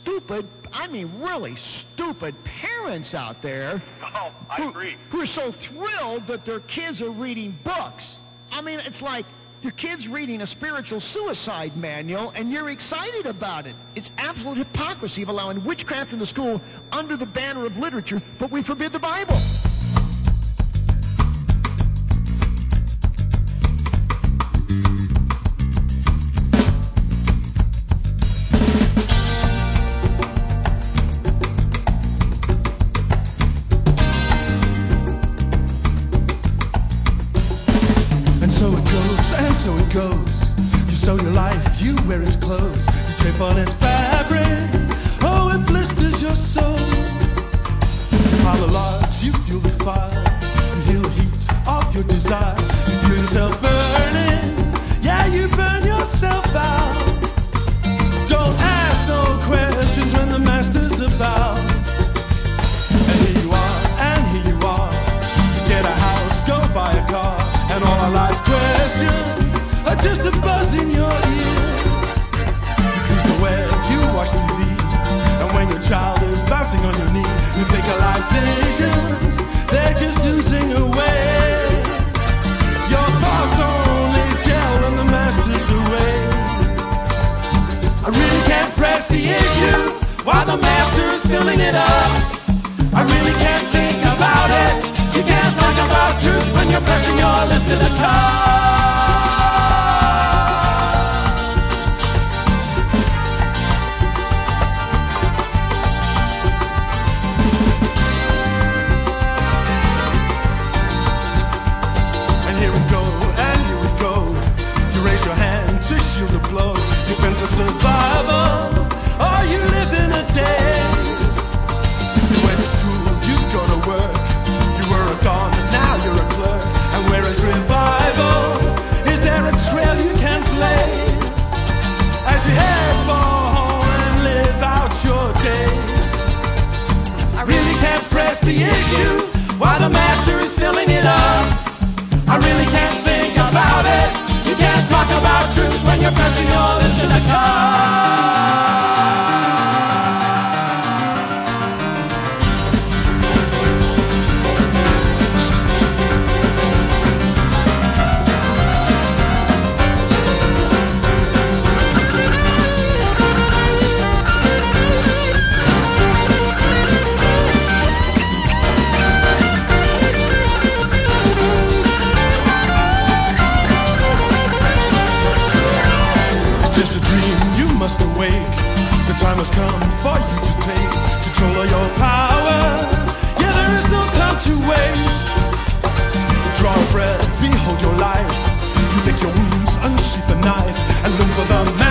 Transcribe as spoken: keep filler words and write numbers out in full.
stupid, I mean really stupid parents out there Oh, I who, agree. who are so thrilled that their kids are reading books. I mean, it's like your kid's reading a spiritual suicide manual and you're excited about it. It's absolute hypocrisy of allowing witchcraft in the school under the banner of literature, but we forbid the Bible. So it goes, and so it goes. You sew your life, you wear its clothes, you drape on its fabric. Oh, it blisters your soul. You pile the logs, you fuel the fire, you heal the heat of your desire. You feel yourself burning, yeah, you burn yourself out. Don't ask no questions when the master's about. And here you are, and here you are. You get a house, go buy a car. And all our life's questions are just a buzz in your ear. You cruise the web, you watch T V, and when your child is bouncing on your knee, you think of life's visions, they're just oozing away. Your thoughts only gel when the master's away. I really can't press the issue while the master is filling it up. I really can't think about it. You can't talk about truth when you're pressing your lips to the cup. And here we go, and here we go. You raise your hand to shield the blow. You've been for survival, or you live in a daze. You went to school, you go to work. Gone, and now you're a clerk. And where is revival? Is there a trail you can blaze as you head for home and live out your days? I really can't press the issue while the master is filling it up. I really can't think about it. You can't talk about truth when you're pressing your lips to the cup. Must awake. The time has come for you to take control of your power. Yeah, there is no time to waste. Draw a breath, behold your life. You lick your wounds, unsheath the knife, and look for the man.